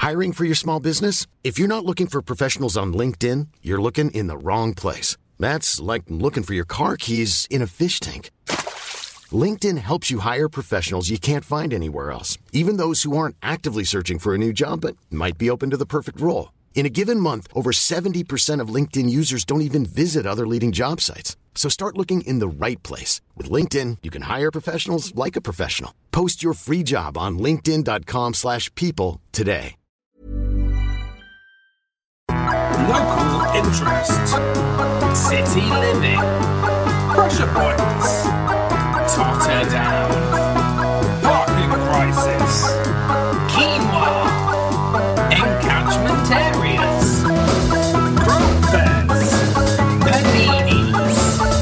Hiring for your small business? If you're not looking for professionals on LinkedIn, you're looking in the wrong place. That's like looking for your car keys in a fish tank. LinkedIn helps you hire professionals you can't find anywhere else, even those who aren't actively searching for a new job but might be open to the perfect role. In a given month, over 70% of LinkedIn users don't even visit other leading job sites. So start looking in the right place. With LinkedIn, you can hire professionals like a professional. Post your free job on linkedin.com/people today. Local interest. City living. Pressure points. Totter down. Parking prices. Quinoa. Encatchment areas. Growth fairs. Paninis.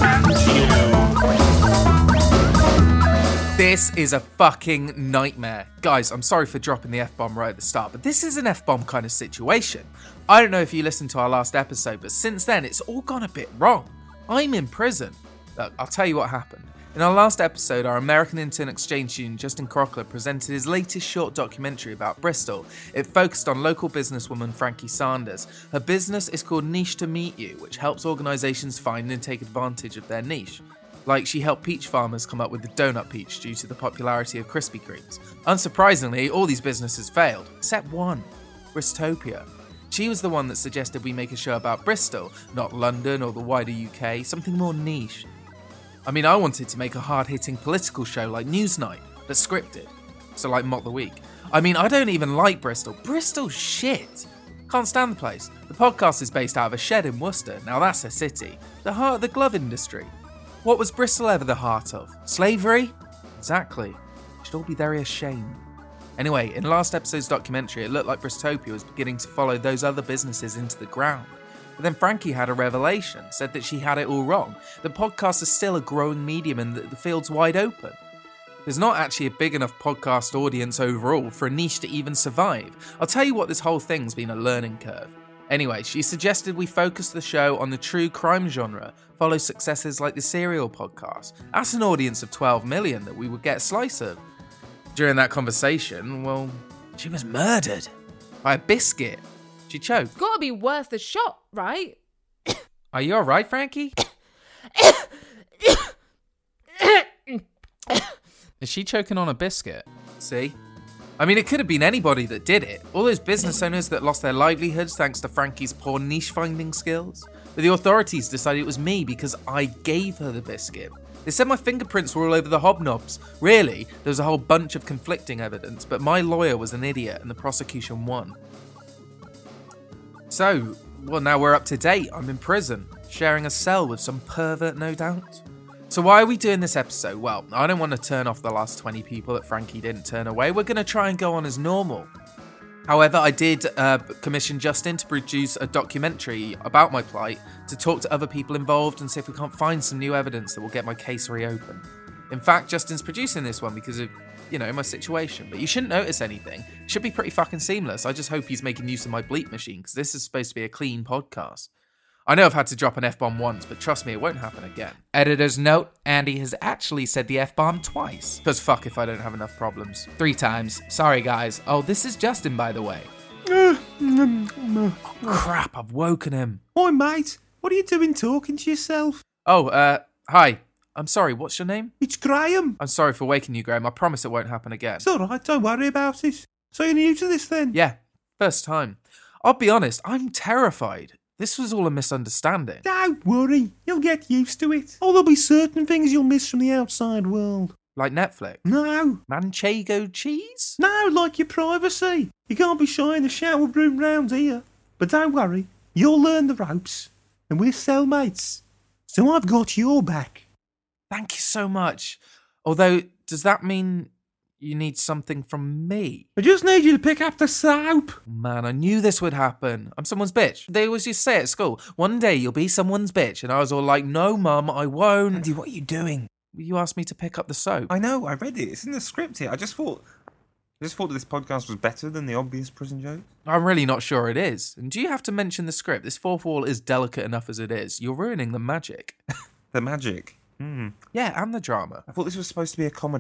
And you. This is a fucking nightmare. Guys, I'm sorry for dropping the F-bomb right at the start, but this is an F-bomb kind of situation. I don't know if you listened to our last episode, but since then, it's all gone a bit wrong. I'm in prison. Look, I'll tell you what happened. In our last episode, our American intern exchange student Justin Crockler presented his latest short documentary about Bristol. It focused on local businesswoman Frankie Sanders. Her business is called Niche to Meet You, which helps organisations find and take advantage of their niche. Like, she helped peach farmers come up with the donut peach due to the popularity of Krispy Kremes. Unsurprisingly, all these businesses failed, except one, Bristopia. She was the one that suggested we make a show about Bristol, not London or the wider UK, something more niche. I mean, I wanted to make a hard-hitting political show like Newsnight, but scripted. So like Mock the Week. I mean, I don't even like Bristol. Bristol's shit. Can't stand the place. The podcast is based out of a shed in Worcester. Now that's a city. The heart of the glove industry. What was Bristol ever the heart of? Slavery? Exactly. Should all be very ashamed. Anyway, in last episode's documentary, it looked like Bristopia was beginning to follow those other businesses into the ground. But then Frankie had a revelation, said that she had it all wrong. The podcast is still a growing medium and the field's wide open. There's not actually a big enough podcast audience overall for a niche to even survive. I'll tell you what, this whole thing's been a learning curve. Anyway, she suggested we focus the show on the true crime genre, follow successes like the Serial podcast. That's an audience of 12 million that we would get a slice of. During that conversation, well, she was murdered by a biscuit. She choked. Gotta be worth the shot, right? Are you alright, Frankie? Is she choking on a biscuit? See? I mean, it could have been anybody that did it. All those business owners that lost their livelihoods thanks to Frankie's poor niche-finding skills. But the authorities decided it was me because I gave her the biscuit. They said my fingerprints were all over the hobnobs. Really, there was a whole bunch of conflicting evidence, but my lawyer was an idiot and the prosecution won. So, well, now we're up to date. I'm in prison, sharing a cell with some pervert, no doubt. So why are we doing this episode? Well, I don't want to turn off the last 20 people that Frankie didn't turn away. We're going to try and go on as normal. However, I did commission Justin to produce a documentary about my plight to talk to other people involved and see if we can't find some new evidence that will get my case reopened. In fact, Justin's producing this one because of, my situation. But you shouldn't notice anything. It should be pretty fucking seamless. I just hope he's making use of my bleep machine because this is supposed to be a clean podcast. I know I've had to drop an F-bomb once, but trust me, it won't happen again. Editor's note, Andy has actually said the F-bomb twice. Because fuck if I don't have enough problems. 3 times. Sorry, guys. Oh, this is Justin, by the way. Oh, crap, I've woken him. Hi, mate. What are you doing talking to yourself? Oh, hi. I'm sorry, what's your name? It's Graham. I'm sorry for waking you, Graham. I promise it won't happen again. It's alright, don't worry about it. So you're new to this then? Yeah, first time. I'll be honest, I'm terrified. This was all a misunderstanding. Don't worry, you'll get used to it. Oh, there'll be certain things you'll miss from the outside world. Like Netflix? No. Manchego cheese? No, like your privacy. You can't be shy in the shower room round here. But don't worry, you'll learn the ropes. And we're cellmates. So I've got your back. Thank you so much. Although, does that mean you need something from me? I just need you to pick up the soap. Man, I knew this would happen. I'm someone's bitch. They always used to say at school, one day you'll be someone's bitch. And I was all like, no, Mum, I won't. Andy, what are you doing? You asked me to pick up the soap. I know, I read it. It's in the script here. I just thought that this podcast was better than the obvious prison jokes. I'm really not sure it is. And do you have to mention the script? This fourth wall is delicate enough as it is. You're ruining the magic. The magic. Yeah, and the drama. I thought this was supposed to be a comedy.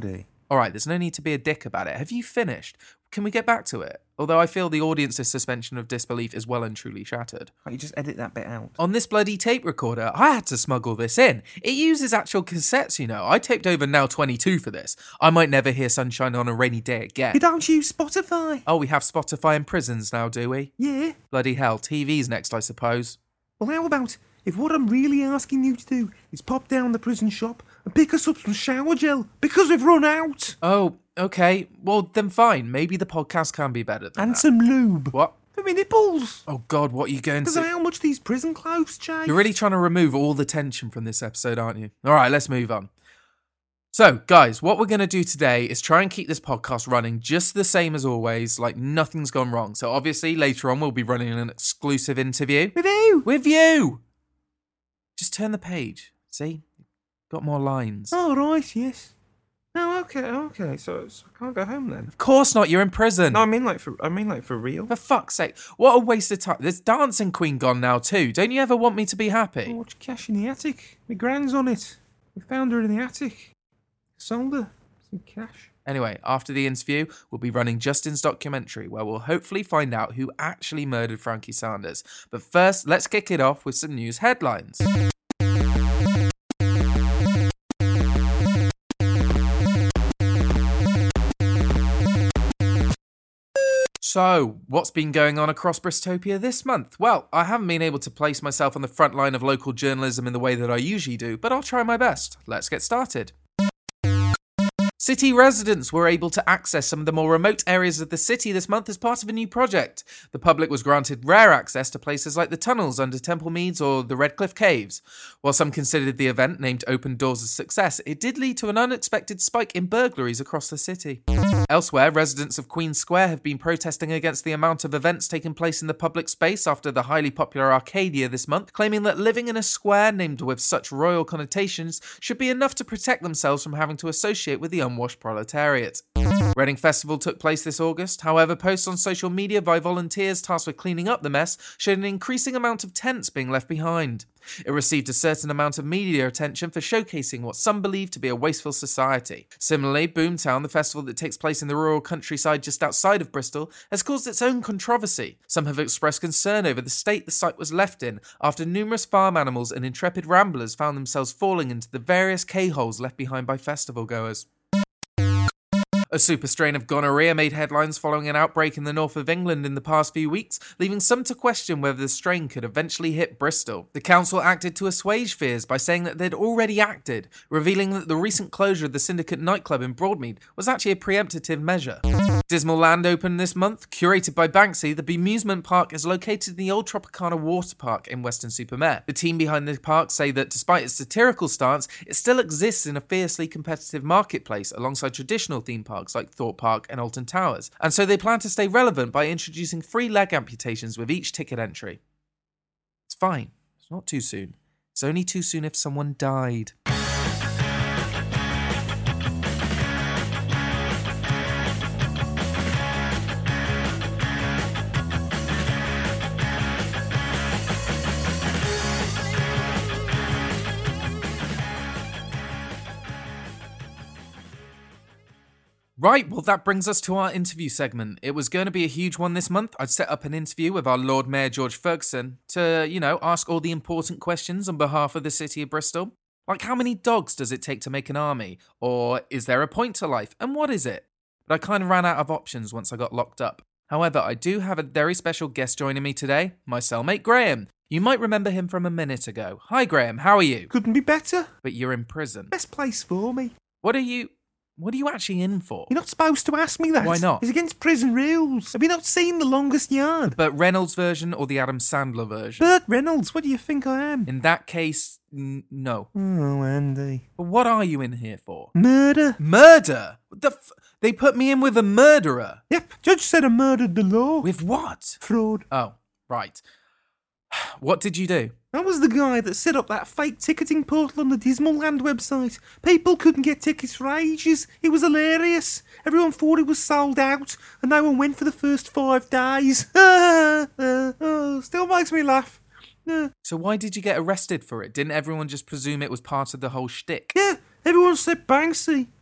Alright, there's no need to be a dick about it. Have you finished? Can we get back to it? Although I feel the audience's suspension of disbelief is well and truly shattered. Can't you just edit that bit out? On this bloody tape recorder, I had to smuggle this in. It uses actual cassettes, you know. I taped over Now 22 for this. I might never hear Sunshine on a Rainy Day again. You don't use Spotify? Oh, we have Spotify in prisons now, do we? Yeah. Bloody hell, TV's next, I suppose. Well, how about if what I'm really asking you to do is pop down the prison shop and pick us up some shower gel because we've run out? Oh, okay. Well, then fine. Maybe the podcast can be better than And that. some lube. What? For me nipples. Oh, God, what are you going Because of to... how much these prison clothes change. You're really trying to remove all the tension from this episode, aren't you? All right, let's move on. So, guys, what we're going to do today is try and keep this podcast running just the same as always, like nothing's gone wrong. So, obviously, later on, we'll be running an exclusive interview. With who? With you! Just turn the page. See? Got more lines. Oh, right, yes. No, okay. So I can't go home then. Of course not, you're in prison. No, I mean like for real. For fuck's sake, what a waste of time. There's Dancing Queen gone now too. Don't you ever want me to be happy? Oh, watch cash in the attic. My grand's on it. We found her in the attic. Sold her. Some cash. Anyway, after the interview, we'll be running Justin's documentary where we'll hopefully find out who actually murdered Frankie Sanders. But first, let's kick it off with some news headlines. So, what's been going on across Bristopia this month? Well, I haven't been able to place myself on the front line of local journalism in the way that I usually do, but I'll try my best. Let's get started. City residents were able to access some of the more remote areas of the city this month as part of a new project. The public was granted rare access to places like the tunnels under Temple Meads or the Redcliffe Caves. While some considered the event, named Open Doors, a success, it did lead to an unexpected spike in burglaries across the city. Elsewhere, residents of Queen Square have been protesting against the amount of events taking place in the public space after the highly popular Arcadia this month, claiming that living in a square named with such royal connotations should be enough to protect themselves from having to associate with the unwashed proletariat. Reading Festival took place this August. However, posts on social media by volunteers tasked with cleaning up the mess showed an increasing amount of tents being left behind. It received a certain amount of media attention for showcasing what some believe to be a wasteful society. Similarly, Boomtown, the festival that takes place in the rural countryside just outside of Bristol, has caused its own controversy. Some have expressed concern over the state the site was left in after numerous farm animals and intrepid ramblers found themselves falling into the various K-holes left behind by festival goers. A super strain of gonorrhea made headlines following an outbreak in the north of England in the past few weeks, leaving some to question whether the strain could eventually hit Bristol. The council acted to assuage fears by saying that they'd already acted, revealing that the recent closure of the Syndicate nightclub in Broadmead was actually a preemptive measure. Dismal Land opened this month. Curated by Banksy, the Bemusement Park is located in the old Tropicana Water Park in Weston-super-Mare. The team behind the park say that despite its satirical stance, it still exists in a fiercely competitive marketplace alongside traditional theme parks like Thorpe Park and Alton Towers, and so they plan to stay relevant by introducing free leg amputations with each ticket entry. It's fine. It's not too soon. It's only too soon if someone died. Right, well that brings us to our interview segment. It was going to be a huge one this month. I'd set up an interview with our Lord Mayor George Ferguson to, ask all the important questions on behalf of the city of Bristol. Like, how many dogs does it take to make an army? Or is there a point to life? And what is it? But I kind of ran out of options once I got locked up. However, I do have a very special guest joining me today, my cellmate Graham. You might remember him from a minute ago. Hi Graham, how are you? Couldn't be better. But you're in prison. Best place for me. What are you actually in for? You're not supposed to ask me that. Why not? It's against prison rules. Have you not seen The Longest Yard? Burt Reynolds version or the Adam Sandler version? Burt Reynolds, what do you think I am? In that case, no. Oh, Andy. But what are you in here for? Murder. Murder? They put me in with a murderer? Yep, judge said I murdered the law. With what? Fraud. Oh, right. What did you do? I was the guy that set up that fake ticketing portal on the Dismal Land website. People couldn't get tickets for ages. It was hilarious. Everyone thought it was sold out, and no one went for the first 5 days. Still makes me laugh. So why did you get arrested for it? Didn't everyone just presume it was part of the whole shtick? Yeah, everyone said Banksy.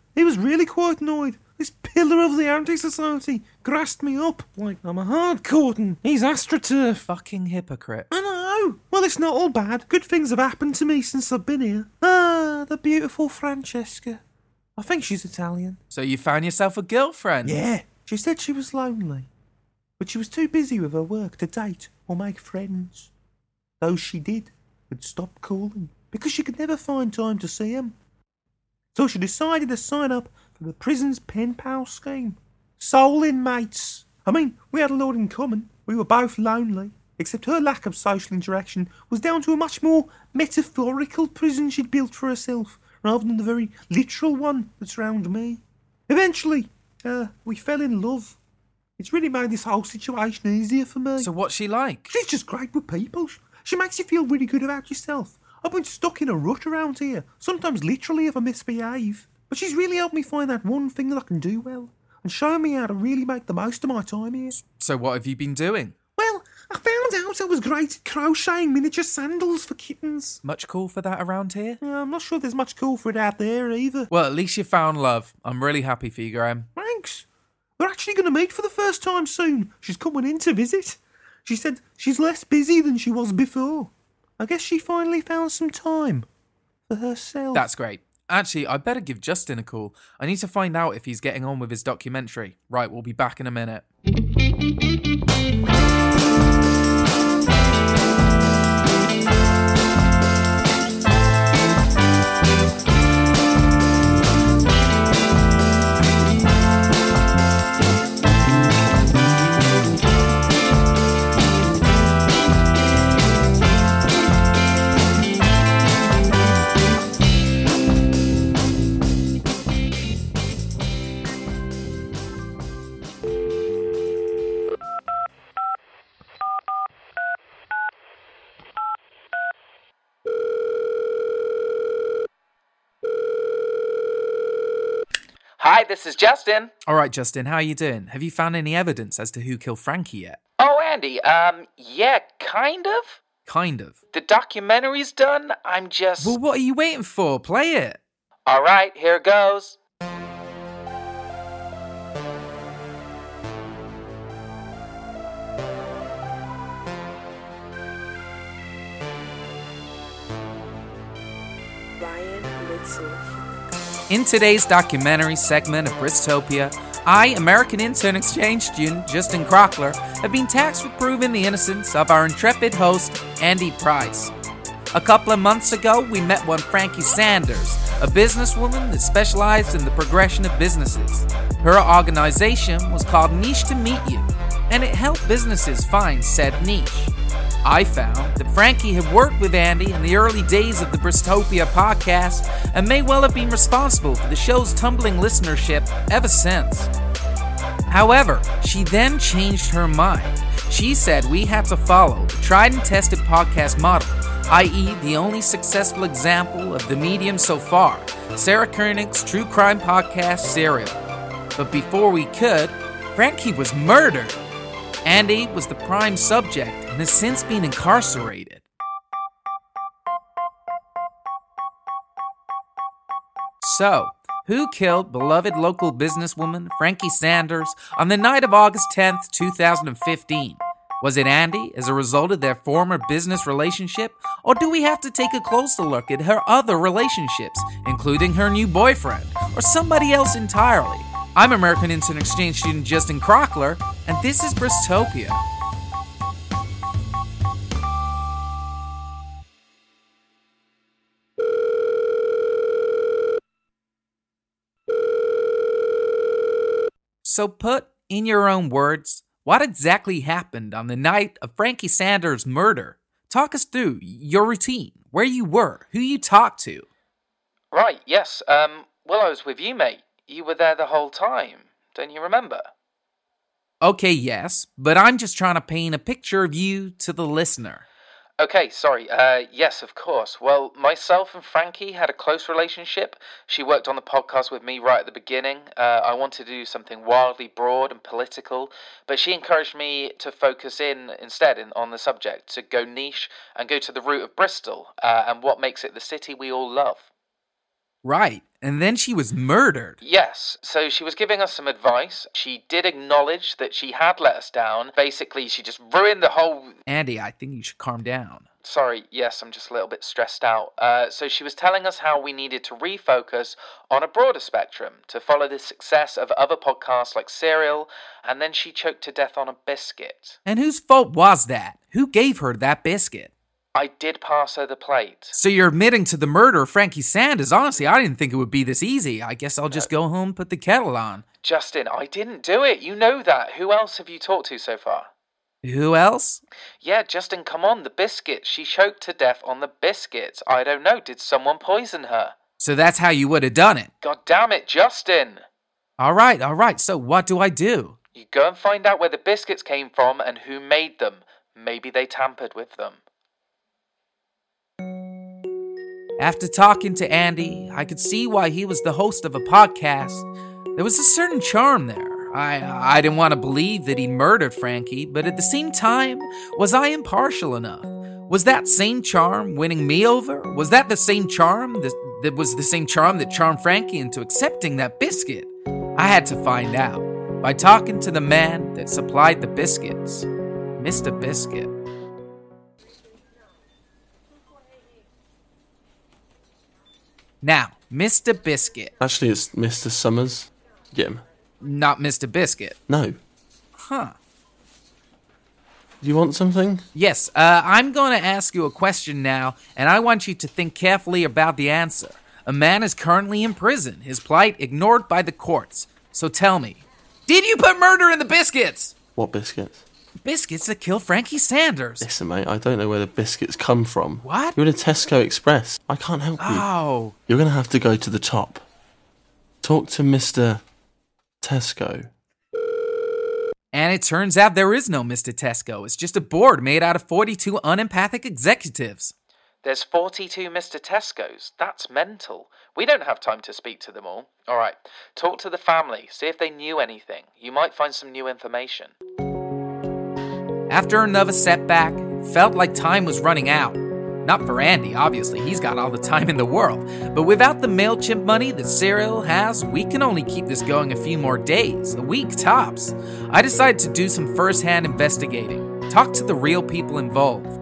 He was really quite annoyed. This pillar of the anti-society grassed me up like I'm a hardcore and he's astroturf. Fucking hypocrite. I know. Well, it's not all bad. Good things have happened to me since I've been here. Ah, the beautiful Francesca. I think she's Italian. So you found yourself a girlfriend? Yeah. She said she was lonely, but she was too busy with her work to date or make friends. Those she did would stop calling because she could never find time to see them. So she decided to sign up for the prison's pen pal scheme. Soul inmates. I mean, we had a lot in common. We were both lonely, except her lack of social interaction was down to a much more metaphorical prison she'd built for herself, rather than the very literal one that's round me. Eventually, we fell in love. It's really made this whole situation easier for me. So what's she like? She's just great with people. She makes you feel really good about yourself. I've been stuck in a rut around here, sometimes literally if I misbehave. But she's really helped me find that one thing that I can do well, and showing me how to really make the most of my time here. So what have you been doing? Well, I found out I was great at crocheting miniature sandals for kittens. Much call for that around here? I'm not sure there's much call for it out there either. Well, at least you found love. I'm really happy for you, Graham. Thanks. We're actually going to meet for the first time soon. She's coming in to visit. She said she's less busy than she was before. I guess she finally found some time for herself. That's great. Actually, I better give Justin a call. I need to find out if he's getting on with his documentary. Right, we'll be back in a minute. Hi, this is Justin. All right, Justin, how are you doing? Have you found any evidence as to who killed Frankie yet? Oh, Andy, yeah, kind of. Kind of. The documentary's done, I'm just... Well, what are you waiting for? Play it. All right, here goes. In today's documentary segment of Bristopia, I, American intern exchange student Justin Crockler, have been tasked with proving the innocence of our intrepid host, Andy Price. A couple of months ago, we met one Frankie Sanders, a businesswoman that specialized in the progression of businesses. Her organization was called Niche to Meet You, and it helped businesses find said niche. I found that Frankie had worked with Andy in the early days of the Bristopia podcast and may well have been responsible for the show's tumbling listenership ever since. However, she then changed her mind. She said we had to follow the tried and tested podcast model, i.e. the only successful example of the medium so far, Sarah Koenig's true crime podcast, Serial. But before we could, Frankie was murdered. Andy was the prime subject and has since been incarcerated. So, who killed beloved local businesswoman Frankie Sanders on the night of August 10th, 2015? Was it Andy as a result of their former business relationship? Or do we have to take a closer look at her other relationships, including her new boyfriend, or somebody else entirely? I'm American intern exchange student Justin Crockler, and this is Bristopia. So put in your own words, what exactly happened on the night of Frankie Sanders' murder? Talk us through your routine, where you were, who you talked to. Right, yes, well, I was with you, mate. You were there the whole time, don't you remember? Okay, yes, but I'm just trying to paint a picture of you to the listener. Okay, sorry, yes, of course. Well, myself and Frankie had a close relationship. She worked on the podcast with me right at the beginning. I wanted to do something wildly broad and political, but she encouraged me to focus instead on the subject, to go niche and go to the root of Bristol, and what makes it the city we all love. Right, and then she was murdered. Yes, so she was giving us some advice. She did acknowledge that she had let us down. Basically, she just ruined the whole... Andy, I think you should calm down. Sorry, yes, I'm just a little bit stressed out. So she was telling us how we needed to refocus on a broader spectrum to follow the success of other podcasts like Serial, and then she choked to death on a biscuit. And whose fault was that? Who gave her that biscuit? I did pass her the plate. So you're admitting to the murder of Frankie Sanders? Honestly, I didn't think it would be this easy. I guess I'll just go home and put the kettle on. Justin, I didn't do it. You know that. Who else have you talked to so far? Who else? Yeah, Justin, come on, the biscuits. She choked to death on the biscuits. I don't know, did someone poison her? So that's how you would have done it? God damn it, Justin! All right, so what do I do? You go and find out where the biscuits came from and who made them. Maybe they tampered with them. After talking to Andy, I could see why he was the host of a podcast. There was a certain charm there. I didn't want to believe that he murdered Frankie, but at the same time, was I impartial enough? Was that same charm winning me over? Was that the same charm that was the same charm that charmed Frankie into accepting that biscuit? I had to find out by talking to the man that supplied the biscuits, Mr. Biscuit. Now, Mr. Biscuit. Actually, it's Mr. Summers. Get him. Not Mr. Biscuit. No. Huh. Do you want something? Yes, I'm going to ask you a question now, and I want you to think carefully about the answer. A man is currently in prison, his plight ignored by the courts. So tell me, did you put murder in the biscuits? What biscuits? Biscuits that killed Frankie Sanders. Listen, mate, I don't know where the biscuits come from. What? You're in a Tesco Express. I can't help you. Oh. You're going to have to go to the top. Talk to Mr. Tesco. And it turns out there is no Mr. Tesco. It's just a board made out of 42 unempathic executives. There's 42 Mr. Tescos. That's mental. We don't have time to speak to them all. All right, talk to the family. See if they knew anything. You might find some new information. After another setback, it felt like time was running out. Not for Andy, obviously, he's got all the time in the world. But without the MailChimp money that Serial has, we can only keep this going a few more days, a week tops. I decided to do some first-hand investigating, talk to the real people involved.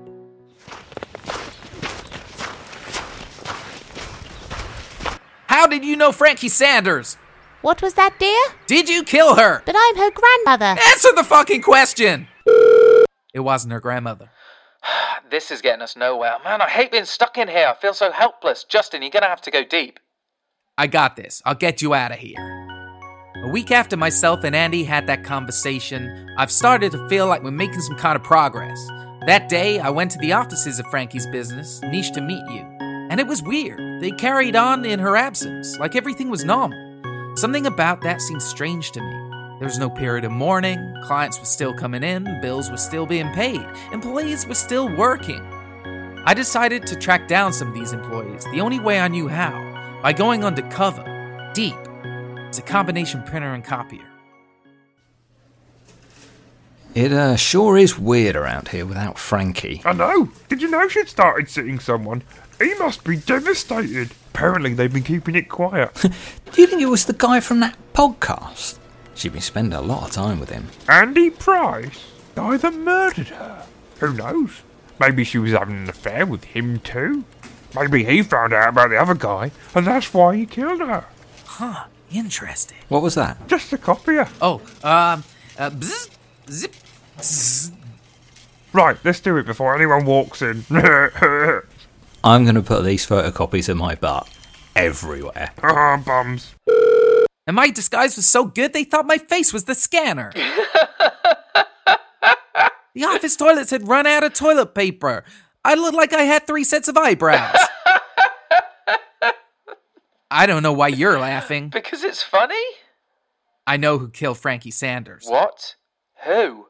How did you know Frankie Sanders? What was that, dear? Did you kill her? But I'm her grandmother. Answer the fucking question! It wasn't her grandmother. This is getting us nowhere. Man, I hate being stuck in here. I feel so helpless. Justin, you're gonna have to go deep. I got this. I'll get you out of here. A week after myself and Andy had that conversation, I've started to feel like we're making some kind of progress. That day, I went to the offices of Frankie's business, Niche, to meet you. And it was weird. They carried on in her absence, like everything was normal. Something about that seemed strange to me. There was no period of mourning, clients were still coming in, bills were still being paid, employees were still working. I decided to track down some of these employees the only way I knew how, by going undercover, deep, as a combination printer and copier. It sure is weird around here without Frankie. I know. Did you know she'd started seeing someone? He must be devastated. Apparently they've been keeping it quiet. Do you think it was the guy from that podcast? She'd been spending a lot of time with him. Andy Price? Guy that murdered her? Who knows? Maybe she was having an affair with him too? Maybe he found out about the other guy, and that's why he killed her. Huh, interesting. What was that? Just a copier. Oh, bzz, zip, bzz. Right, let's do it before anyone walks in. I'm going to put these photocopies of my butt everywhere. Bums. And my disguise was so good they thought my face was the scanner. The office toilets had run out of toilet paper. I looked like I had 3 sets of eyebrows. I don't know why you're laughing. Because it's funny? I know who killed Frankie Sanders. What? Who?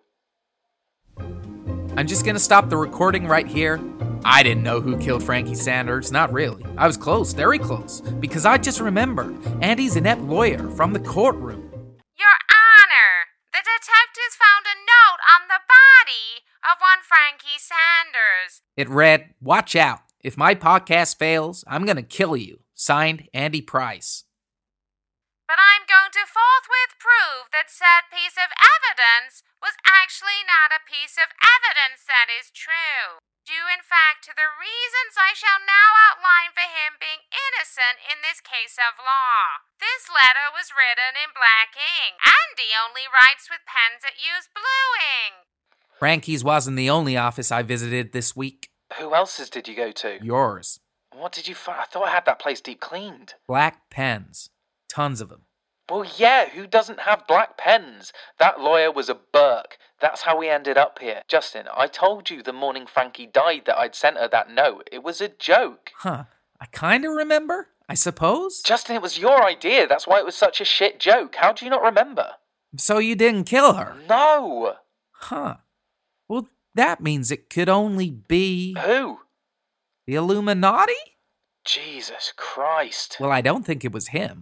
I'm just gonna stop the recording right here. I didn't know who killed Frankie Sanders, not really. I was close, very close, because I just remembered Andy's inept lawyer from the courtroom. Your Honor, the detectives found a note on the body of one Frankie Sanders. It read, "Watch out. If my podcast fails, I'm gonna kill you. Signed, Andy Price. But I'm going to forthwith prove that said piece of evidence was actually not a piece of evidence that is true. Due in fact to the reasons I shall now outline for him being innocent in this case of law. This letter was written in black ink. Andy only writes with pens that use blue ink. Frankie's wasn't the only office I visited this week. Who else's did you go to? Yours. What did you find? I thought I had that place deep cleaned. Black pens. Tons of them. Well, yeah, who doesn't have black pens? That lawyer was a Burke. That's how we ended up here. Justin, I told you the morning Frankie died that I'd sent her that note. It was a joke. Huh. I kinda remember, I suppose. Justin, it was your idea. That's why it was such a shit joke. How do you not remember? So you didn't kill her? No. Huh. Well, that means it could only be... Who? The Illuminati? Jesus Christ. Well, I don't think it was him.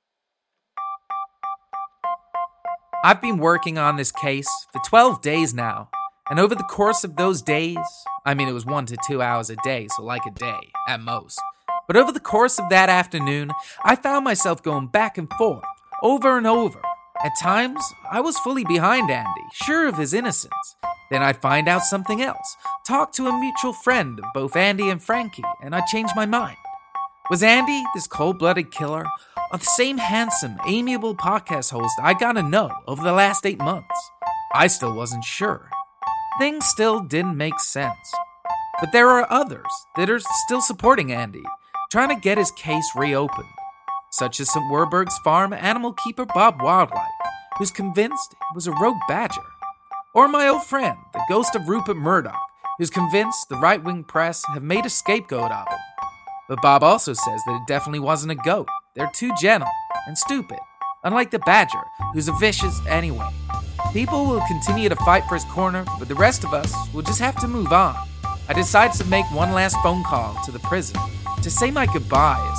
I've been working on this case for 12 days now, and over the course of those days, I mean it was 1 to 2 hours a day, so like a day at most, but over the course of that afternoon, I found myself going back and forth, over and over. At times, I was fully behind Andy, sure of his innocence. Then I'd find out something else, talk to a mutual friend of both Andy and Frankie, and I'd change my mind. Was Andy, this cold-blooded killer, or the same handsome, amiable podcast host I got to know over the last 8 months? I still wasn't sure. Things still didn't make sense. But there are others that are still supporting Andy, trying to get his case reopened, such as St. Werburgh's farm animal keeper Bob Wildlife, who's convinced it was a rogue badger. Or my old friend, the ghost of Rupert Murdoch, who's convinced the right-wing press have made a scapegoat of him. But Bob also says that it definitely wasn't a goat. They're too gentle and stupid, unlike the badger, who's a vicious anyway. People will continue to fight for his corner, but the rest of us will just have to move on. I decided to make one last phone call to the prison to say my goodbyes.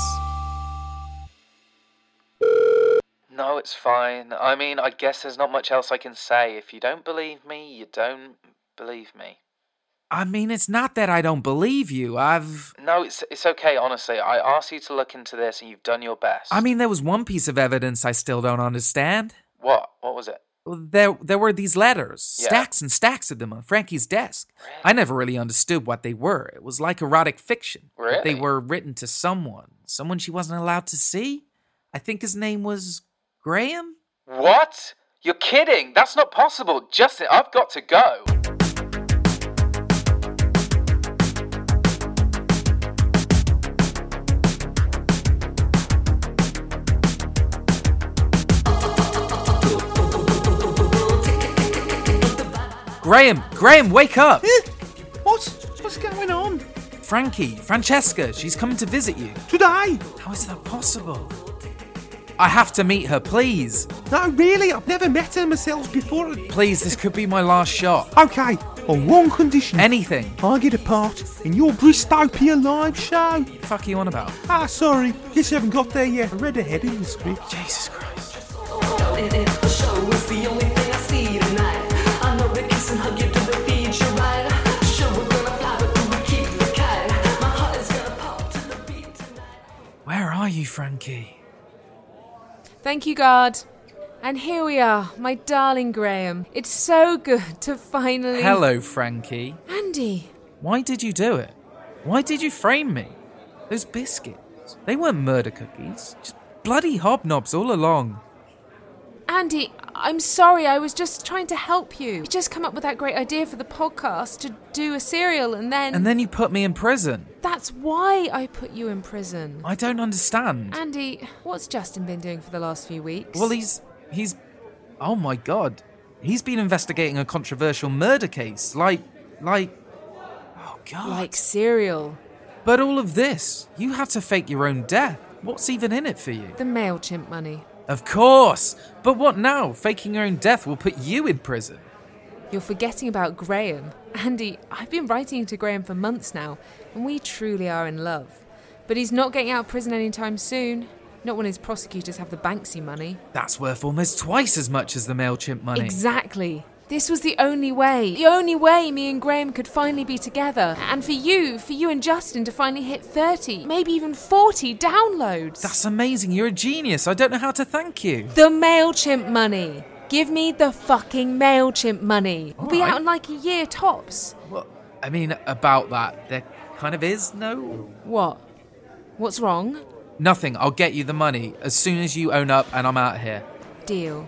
No, it's fine. I mean, I guess there's not much else I can say. If you don't believe me, you don't believe me. I mean, it's not that I don't believe you. No, it's okay, honestly. I asked you to look into this and you've done your best. I mean, there was one piece of evidence I still don't understand. What? What was it? There were these letters, Yeah. stacks and stacks of them on Frankie's desk. Really? I never really understood what they were. It was like erotic fiction. Really? But they were written to someone she wasn't allowed to see. I think his name was Graham? What? You're kidding? That's not possible. Justin, I've got to go. Graham, wake up! What's going on? Francesca, she's coming to visit you. Today? How is that possible? I have to meet her, please. No, really, I've never met her myself before. Please, this could be my last shot. Okay, on one condition. Anything. I get a part in your Bristopia live show. What the fuck are you on about? Sorry, guess you haven't got there yet. I read ahead in the script. Jesus Christ. Where are you, Frankie? Thank you, God. And here we are, my darling Graham. It's so good to finally... Hello, Frankie. Andy. Why did you do it? Why did you frame me? Those biscuits, they weren't murder cookies. Just bloody hobnobs all along. Andy, I'm sorry, I was just trying to help you. You just come up with that great idea for the podcast to do a serial and then... And then you put me in prison. That's why I put you in prison. I don't understand. Andy, what's Justin been doing for the last few weeks? Well, he's... Oh my God. He's been investigating a controversial murder case. Like... Oh God. Like serial. But all of this, you had to fake your own death. What's even in it for you? The MailChimp money. Of course! But what now? Faking your own death will put you in prison. You're forgetting about Graham. Andy, I've been writing to Graham for months now, and we truly are in love. But he's not getting out of prison anytime soon. Not when his prosecutors have the Banksy money. That's worth almost twice as much as the MailChimp money. Exactly. This was the only way me and Graham could finally be together. And for you and Justin to finally hit 30, maybe even 40 downloads. That's amazing. You're a genius. I don't know how to thank you. The MailChimp money. Give me the fucking MailChimp money. We'll be out in like a year tops. Well, I mean, about that, there kind of is no... What? What's wrong? Nothing. I'll get you the money as soon as you own up and I'm out of here. Deal.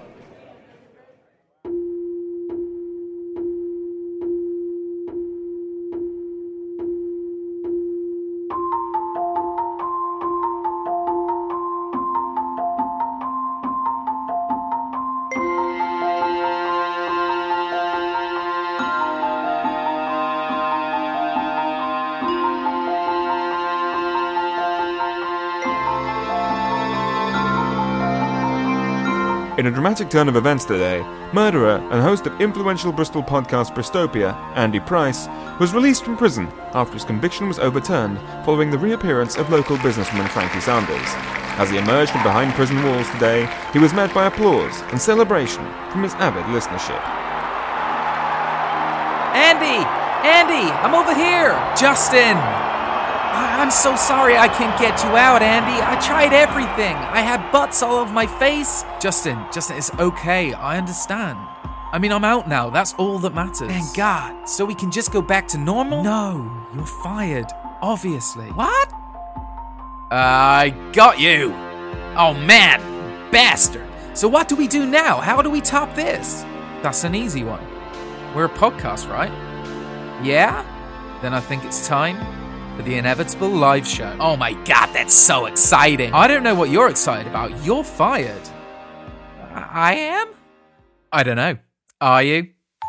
In a dramatic turn of events today, murderer and host of influential Bristol podcast Bristopia, Andy Price, was released from prison after his conviction was overturned following the reappearance of local businesswoman Frankie Sanders. As he emerged from behind prison walls today, he was met by applause and celebration from his avid listenership. Andy, I'm over here. Justin. I'm so sorry I can't get you out, Andy. I tried everything. I had butts all over my face. Justin, it's okay. I understand. I mean, I'm out now. That's all that matters. Thank God. So we can just go back to normal? No, you're fired. Obviously. What? I got you. Oh, man. Bastard. So what do we do now? How do we top this? That's an easy one. We're a podcast, right? Yeah? Then I think it's time for the inevitable live show. Oh my God, that's so exciting. I don't know what you're excited about. You're fired. I am? I don't know. Are you?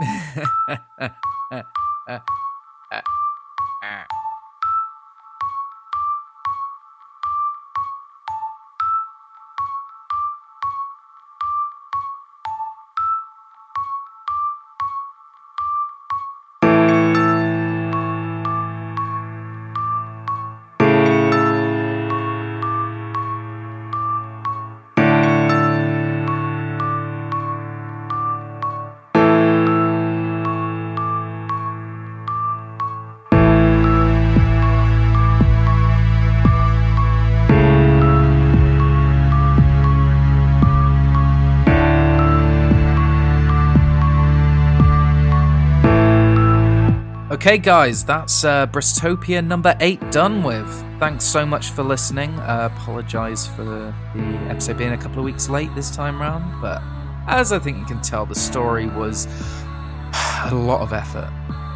Okay, guys, that's Bristopia number 8 done with. Thanks so much for listening. Apologise for the episode being a couple of weeks late this time round, but as I think you can tell, the story was a lot of effort.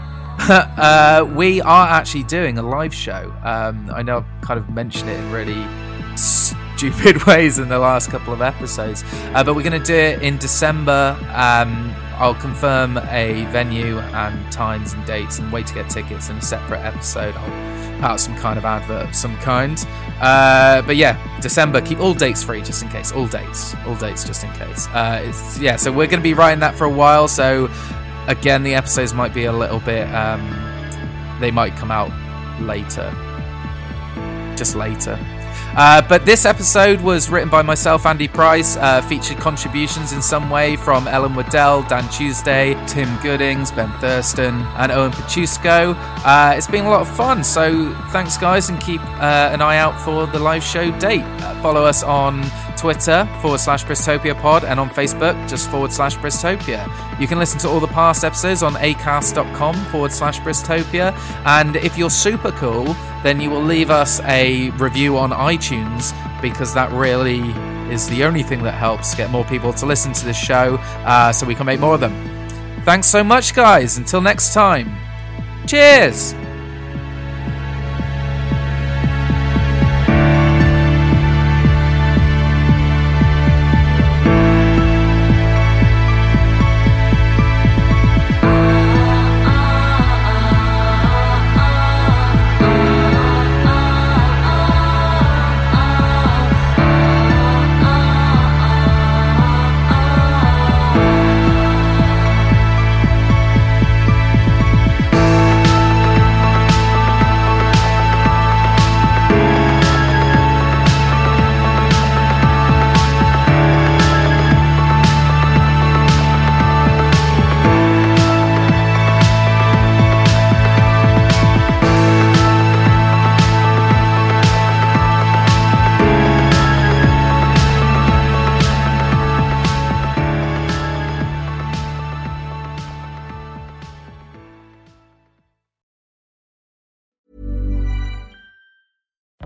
We are actually doing a live show. I know I've kind of mentioned it in really stupid ways in the last couple of episodes, but we're going to do it in December. I'll confirm a venue and times and dates and way to get tickets in a separate episode. I'll put out some kind of advert of some kind. But yeah, December, keep all dates free just in case. All dates just in case. So we're going to be writing that for a while. So again, the episodes might be a little bit, they might come out later. Just later. But this episode was written by myself, Andy Price, featured contributions in some way from Ellen Waddell, Dan Tuesday, Tim Goodings, Ben Thurston, and Owen Pachusco. It's been a lot of fun, so thanks guys, and keep an eye out for the live show date. Follow us on Twitter /Bristopia Pod and on Facebook just /Bristopia. You can listen to all the past episodes on acast.com /Bristopia, and if you're super cool, then you will leave us a review on iTunes, because that really is the only thing that helps get more people to listen to this show, so we can make more of them. Thanks so much, guys. Until next time. Cheers!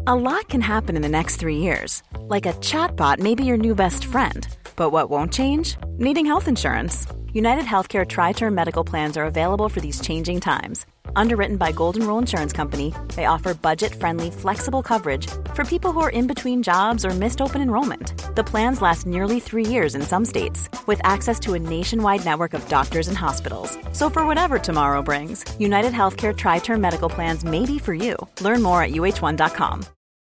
A lot can happen in the next 3 years. Like a chatbot may be your new best friend. But what won't change? Needing health insurance. United Healthcare Tri-Term Medical Plans are available for these changing times. Underwritten by Golden Rule Insurance Company, they offer budget-friendly, flexible coverage for people who are in between jobs or missed open enrollment. The plans last nearly 3 years in some states, with access to a nationwide network of doctors and hospitals. So for whatever tomorrow brings, United Healthcare Tri-Term Medical Plans may be for you. Learn more at uh1.com.